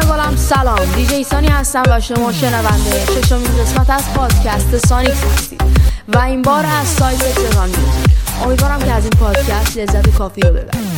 رفقالم سلام، دیجی سانی هستم و شما شنونده ششمین قسمت از پادکست سانیک هستید و این بار از سایت تهران میوزیک. امیدوارم که از این پادکست لذت کافی رو ببرید.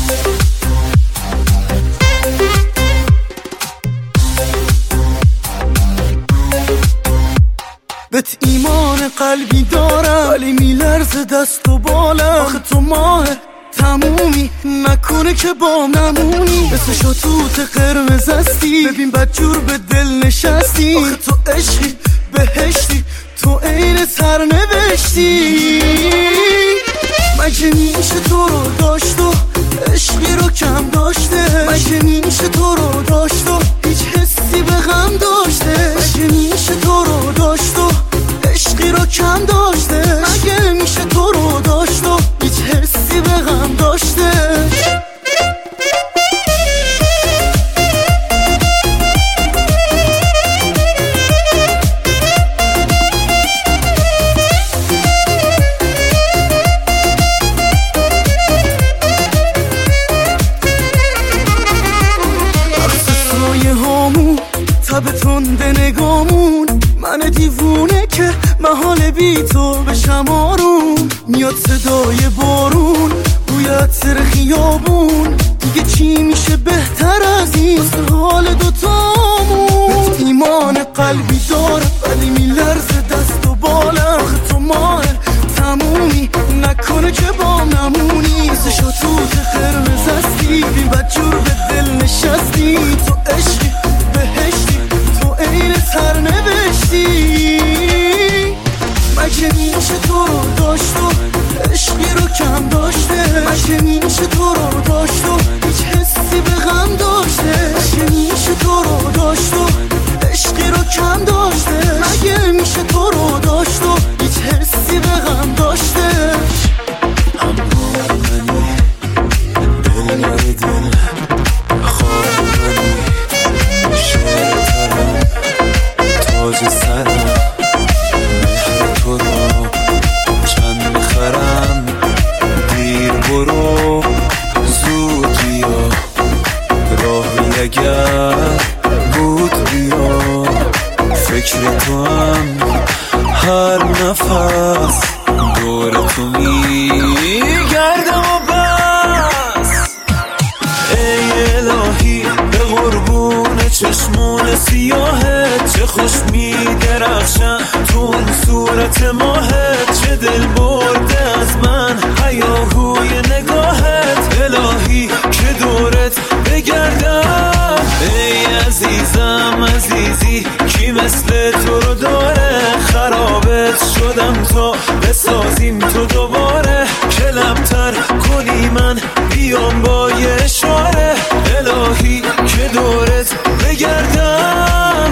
بهت ایمان قلبی دارم ولی میلرزه دست و بالم. آخه تو ماه تمومی نکنه که بام نمونی. مثل شطوط قرمز هستی، ببین بدجور به دل نشستی. آخه تو عشقی بهشتی، تو عین سرنوشتی. مگه میشه تو رو داشت و عشقی رو کم داشته؟ مگه میشه تو رو داشت و هیچ حسی به غم داشته؟ مگه میشه تو رو داشت و عشقی رو کم داشته؟ مگه میشه تو رو داشت و هیچ حسی به غم داشته؟ تب تنده نگامون، من دیوونه که محال بی تو بشم آروم. میاد صدای بارون، بوی عطر خیابون، دیگه چی میشه بهتر از این واسه حال دوتامون؟ بهت ایمان قلبی دارم ولی میلرزه دست و بالم. آخه تو ماه تمومی نکنه که بام نمونی. مثل شطوط قرمز هستی، بی بدجور به دل نشستی. تو عشقی بهشتی، تو عین سرنوشتی. مگه میشه تو رو داشت و عشقی رو کم داشته؟ مگه میشه تو رو داشت و هیچ حسی به غم داشته؟ مگه میشه تو رو داشت و عشقی رو کم داشته؟ مگه میشه تو رو داشت و هیچ حسی به غم داشته؟ فکر تو هم هر نفس دور تو میگردم و بس. ای الهی به قربون چشمون سیاهت، چه خوش میدرخشن تو اون صورت ماهت. چه دل برده از من هیاهوی نگاهت، الهی که دورت بگردم. ای عزیزم عزیزی، کی مثل تو رو داره؟ خرابت شدم تا بسازیم تو دوباره. که لبتر کنی من بیام با یه اشاره، الهی که دورت بگردم.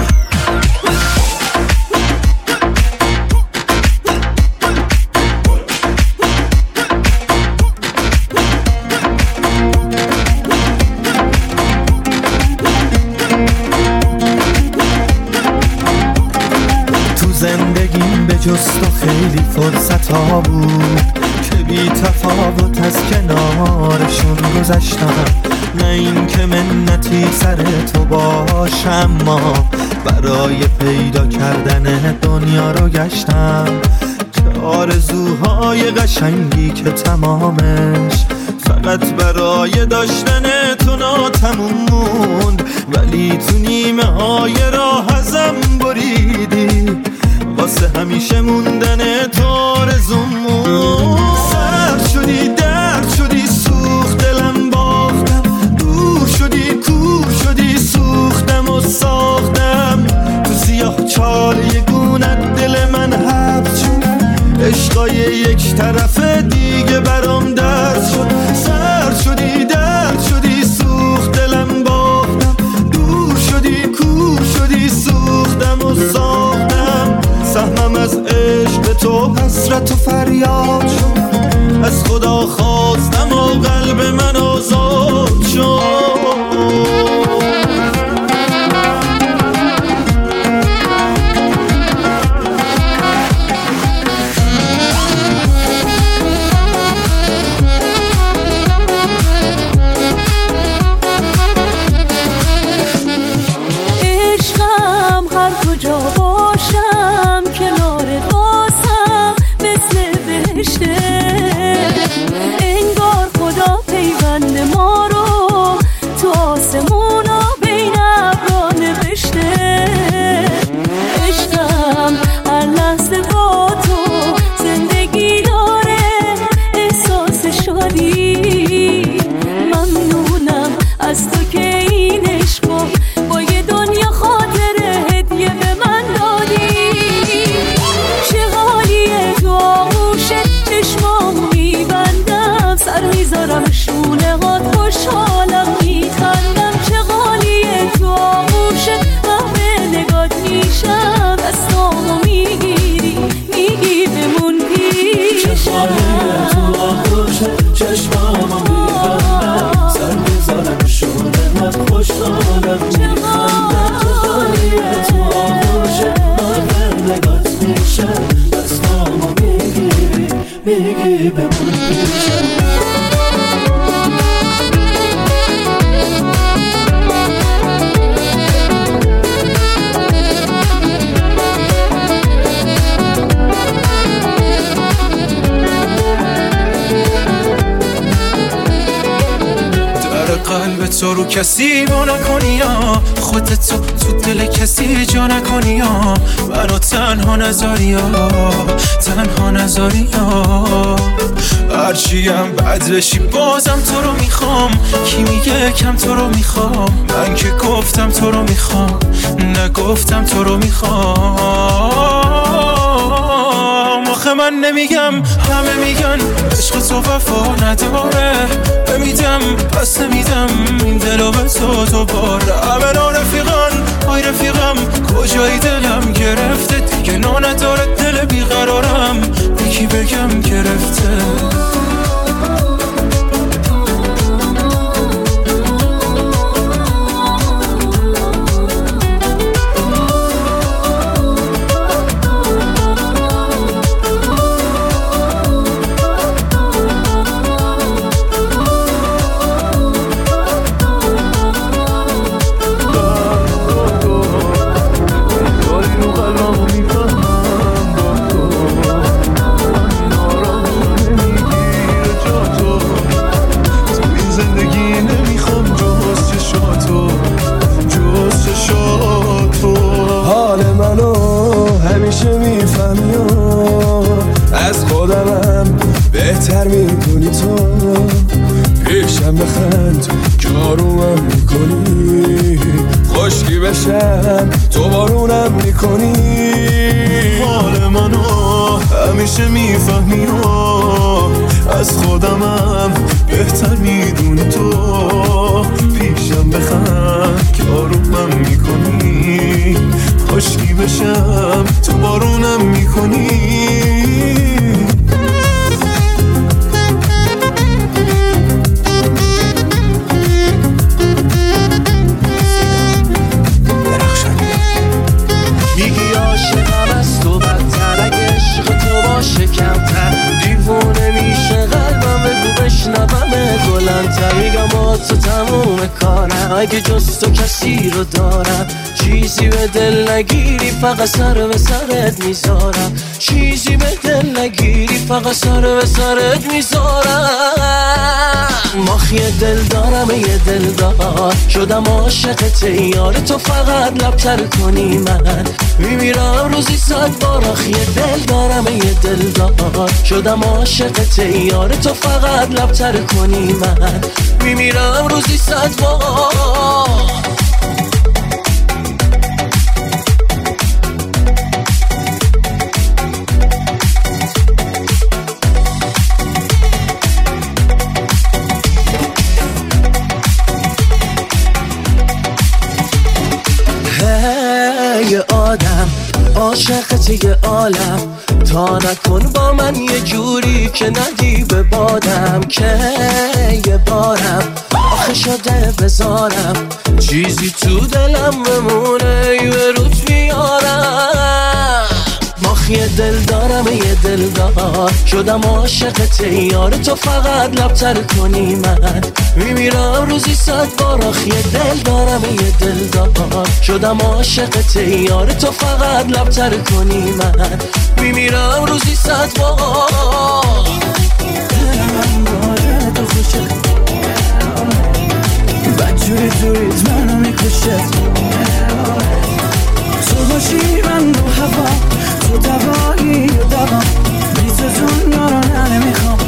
زندگیم به جز تو خیلی فرصت ها بود که بی تفاوت از کنارشون گذشتم. نه این که منتی سر تو باشم، ما برای پیدا کردن دنیا رو گشتم. چه آرزوهای قشنگی که تمامش فقط برای داشتن تو ناتموم موند. ولی تو نیمه های راه ازم بریدی، واسه همیشه موندن تو آرزومون. سرد شدی درد شدی سوخت دلم باختم، دور شدی کور شدی سوختم و ساختم. تو سیاه چال یگونت دل من حبس شد، عشقای یک طرفه دیگه برام درد شد. سرد شدی درد شدی سوخت دلم باختم، دور شدی کور شدی سوختم و ساختم. سهمم از عشق تو حسرت و فریاد شد، از خدا خواستم و قلب من آزاد شد. میخندم تو داری تو آغوشه من نگات میشم دستامو میگی بمون پیشم قلب تو رو کسی با نکنی یا خودت تو دل کسی جا نکنی یا منو تنها نذاری یا هرچیم بد بشی بازم تو رو میخوام کی میگه کم تو رو میخوام من که گفتم تو رو میخوام نگفتم تو رو میخوام آخه من نمیگم همه میگن عشق تو وفا نداره نمیدم پس نمیدم این دلو به تو باره همه رفیقان های رفیقم کجایی دلم گرفته دیگه نداره دل بیقرارم یکی بگم گرفته از خودمم بهتر میکنی تو پیشم بخند کارومم میکنی خشکی بشم تو بارونم میکنی حال منو همیشه میفهمی از خودمم بهتر میدونی تو پیشم بخند کارومم میکنی خشکی بشم تو بارونم میکنی میگی عاشقم از تو بدتر اگه عشق تو باشه کمتر دیوونه میشه قلبم بگو بشنومه بلندتر میگم با تو تموم کارم اگه جز تو کسی رو دارم چیزی به دل نگیری فقط سر به سرت میذارم چیزی به دل نگیری فقط سر به سرت میذارم ماخی دل دارم یه دلدار شدم عاشقت یار تو فقط لبتر کنی من میمیرم روزی 100 بار آخی دل دارم یه دلدار شدم عاشقت یار تو فقط لبتر کنی من میمیرم روزی 100 بار یه آدم عاشقت یه عالم تا نکن با من یه جوری که ندی به بادم که یه بارم آخه شده بذارم چیزی تو دلم بمونه یه روت میارم ماخی دل دارم یه دلدار شدم عاشقت یار تو فقط لبتر کنی من میمیرم روزی 100 بار آخی دل دارم یه دلدار شدم عاشقت یار تو فقط لبتر کنی من میمیرم روزی 100 بار دلم باید تو خوشه بدجوری جوریت منو میکشه تو باشی من رو هوا تو دوایی و دوام بی تو دنیا رو نمیخوام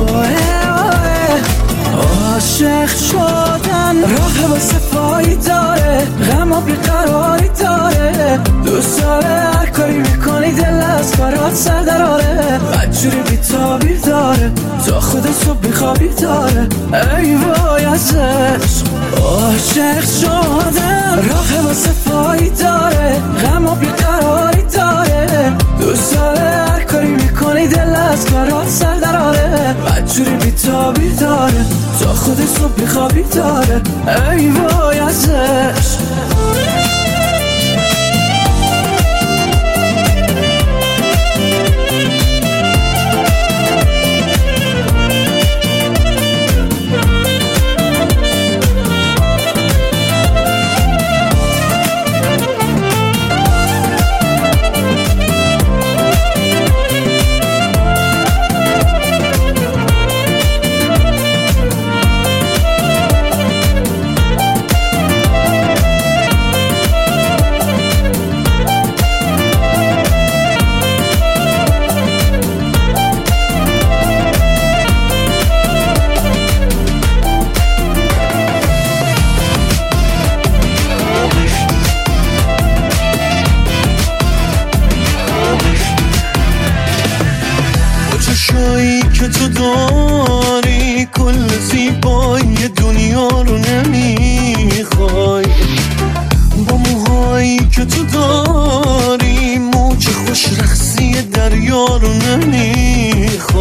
عاشق شدن راه واسه پایی داره غم و بیقراری داره دوست داره هر کاری میکنی دل از کارات سر دراره بدجوری بیتابی داره تا خودت رو بیخوابی داره ای وای از عشق عاشق شدن راه واسه پایی داره غم و بیقراری داره دوست داره هر کاری میکنی دل از کارات سر دراره بدجوری بیتابی داره تا خودت رو بیخوابی داره ای وای از عشق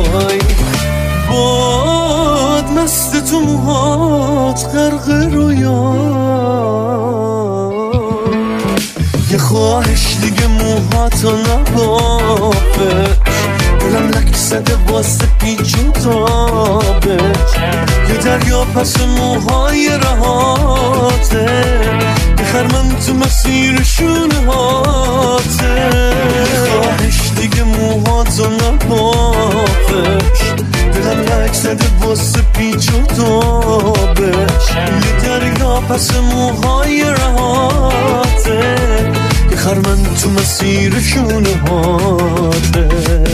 وای باد مست تو موهات غرق رویا یه خواهش دیگه موهاتو نبافش دلم لک زده واسه پیچ و تابش یه دریا پس موهای رهاته یه خرمن تو مسیر شونه هاته یه خواهش دیگه موهاتو نبافش دلم لک زده واسه پیچ و تابش یه دریا پس موهای رهاته یه خرمن تو مسیر شونه هاته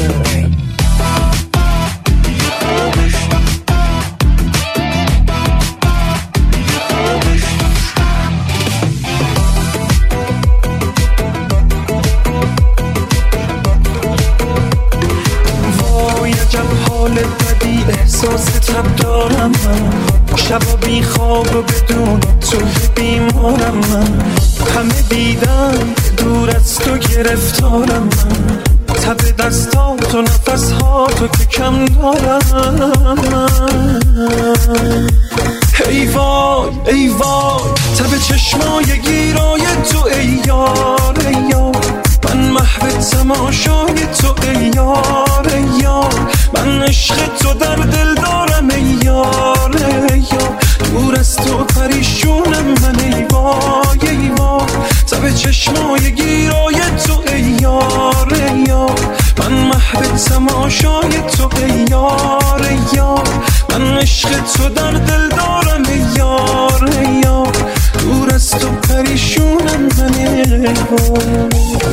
احساس تب دارم من شبا بی خواب و بدون تو بیمارم من همه دیدن دور از تو گرفتارم من تب دستات و نفس ها تو که کم دارم من ای وای ای وای تب چشمای گیرای تو ای یار ای یار من محو تماشای تو ای یار ای یار من عشق تو در دل دارم ای یار ای یار دور از تو پریشونم من ای وای ای وای تب چشمای گیرای تو ای یار ای یار من محو تماشای تو ای یار ای یار من عشق تو در دل دارم ای یار ای یار دور از تو پریشونم من ای وای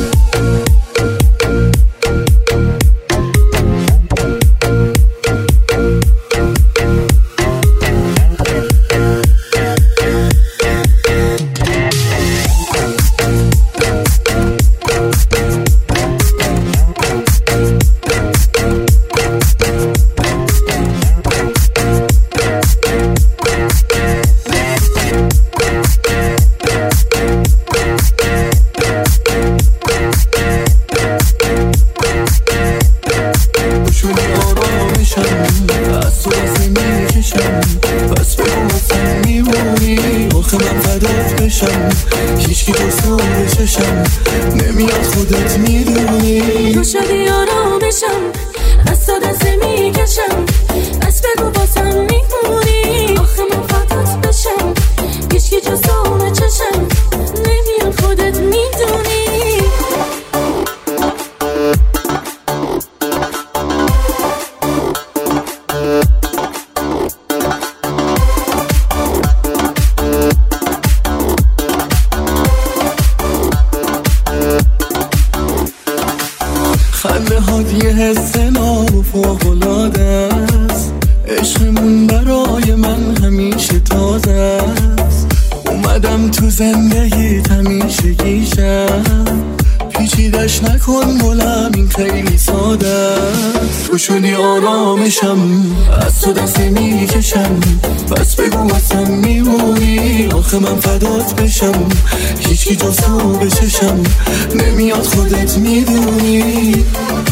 هیچکی تو سور چشم نمیاد خودت میدونی تو شدی آرامشم از صدت میکشم بس بگو بازم میمونی آخه من فقط بشم هیچکی جو سور چشم نمیاد خودت میدونی خنده هات یه حس ناب و فوق‌العاده است عشقمون برای من همیشه تازه است اومدم تو زندگیت همیشه گیشم پیچیدش نکن گلم این خیلی ساده است تو شدی آرامشم از تو دست میکشم بس بگو واسم میمونی آخه من فدات بشم هیچکی جز تو بچشم نمیاد خودت میدونی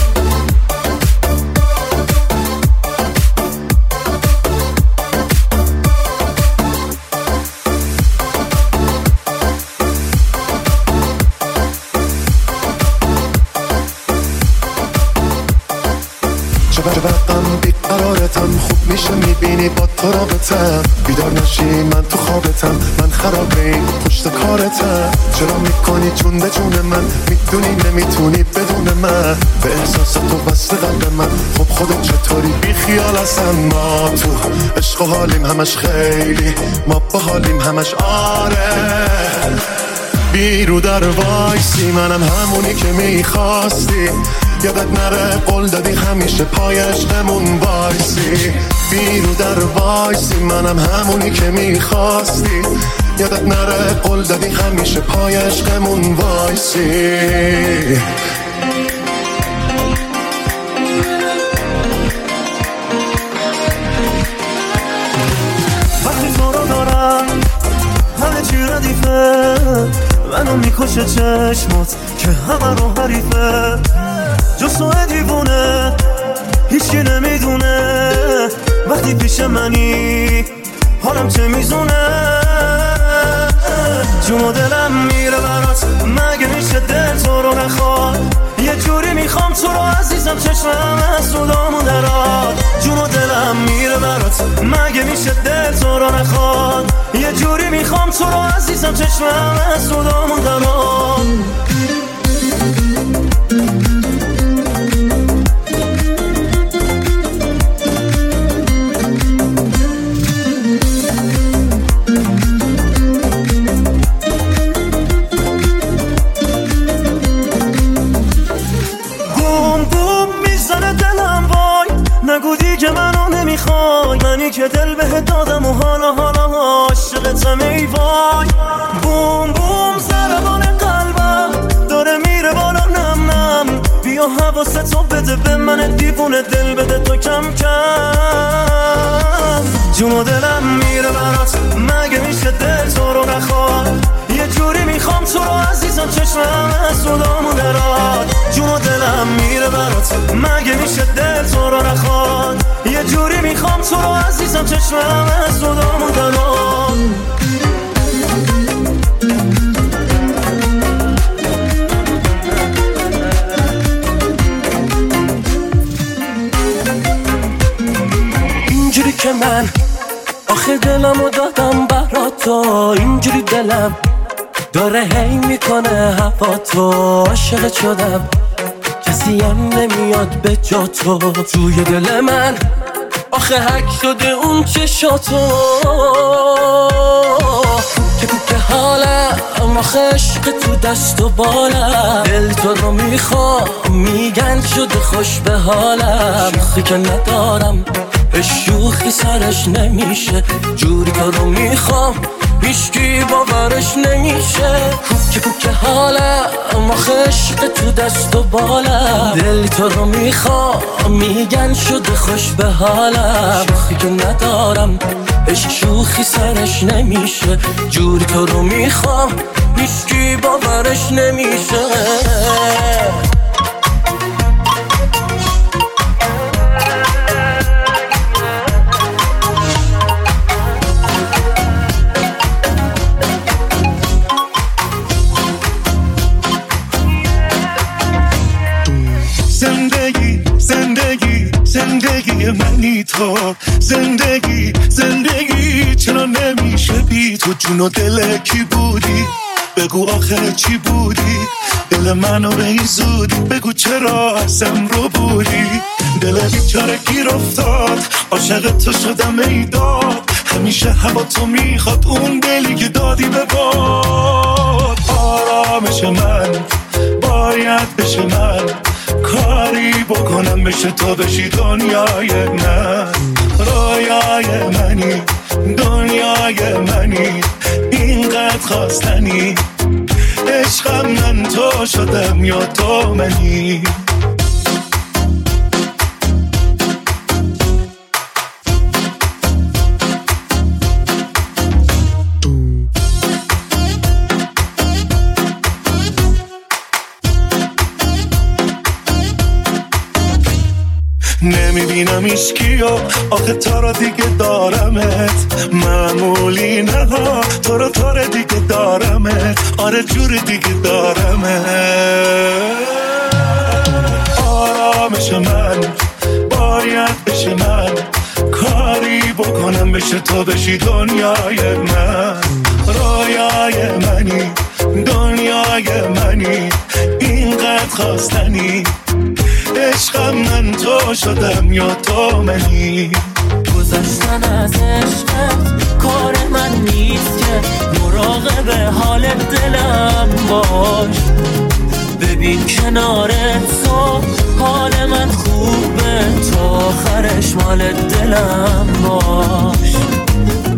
چقدرم بیقرارتم خوب میشه میبینی با تو رابطم بیدار نشی من تو خوابتم من خرابه پشت کارتم چرا میکنی جون به جون من میدونی نمیتونی بدون من به احساس تو بسته قلب من خب خودت چطوری بی خیال هستم ما تو عشق و حالیم همش خیلی ما با حالیم همش آره بیرو در وایسی منم همونی که میخواستی یادت نره قول دادی همیشه پای عشقمون وایسی بیرو در وایسی منم همونی که میخواستی یادت نره قول دادی همیشه پای عشقمون وایسی وقتی تو رو دارم همه چی ردیفه منو میکشه چشمات که همه رو حریفه جز تو دیوونه هیچکی نمیدونه وقتی پیش منی حالم چه میزونه. جون و دلم میره برات، مگه میشه دل تو رو نخواد؟ یه جوری میخوام تو رو عزیزم، چشمم از سودامون درات. جون و دلم میره برات، مگه میشه دل تو رو نخواد؟ یه جوری میخوام تو رو عزیزم، چشمم از سودامون درات. نگو دیگه منو نمیخوای، منی که دل بهت دادم و حالا عاشقتم ای وای. بوم بوم ضربان قلبم داره میره بالا نم نم، بیا حواستو بده به من دیوونه، دل بده تو کم کم. جون و دلم میره برات، مگه میشه دل تو رو نخواد؟ یه جوری میخوام تو رو عزیزم، چشمم از سودامون درات. جون و دلم میره برات، مگه میشه دل تو رو نخواد؟ یه جوری میخوام تو رو عزیزم، چشمم از سودامون درات. اینجوری که من آخه دلمو دادم برات تو، اینجوری دلم داره هی میکنه هوا تو. عاشقت شدم کسی هم نمیاد به جا تو، توی دل من آخه حک شده اون چشاتو که بوکه حالم آخه عشق تو دست و بالم. دل تو رو میخوام میگن شده خوش به حالم، شوخی که ندارم شوخی سرش نمیشه، جوری تو رو میخوام هیچکی باورش نمیشه. کوکه حالم آخه عشق تو دست و بالم، دل تو رو میخوام میگن شده خوش به حالم. شوخی که ندارم عشق شوخی سرش نمیشه، جوری تو رو میخوام هیچکی باورش نمیشه. زندگی منی تو، زندگی چرا نمیشه بی تو؟ جون و دل کی بودی؟ بگو آخر چی بودی؟ دل منو به این زودی بگو چرا ازم رو بودی؟ دل بیچاره گیر افتاد، عاشق تو شدم ای داد. همیشه هوا تو میخواد، اون دلی که دادی به باد. آرامش من باید بشه، من کاری بکنم بشه تا بشی دنیای من. رویای منی، دنیای منی، اینقدر خواستنی. عشقم من تو شدم یا تو منی. نمیبینم ایشکیو آخه تا رو دیگه دارمت، معمولی نه تو رو دیگه دارمت. آره جور دیگه دارمت. آرامش من باید بشه، من کاری بکنم بشه تا بشی دنیای من. رویای منی، دنیای منی، اینقدر خواستنی. عشقم من تو شدم یا تو منی. گذشتن از عشقت کار من نیست که مراقب حال دلم باش. ببین کنارت تو حال من خوبه، تا آخرش مال دلم باش.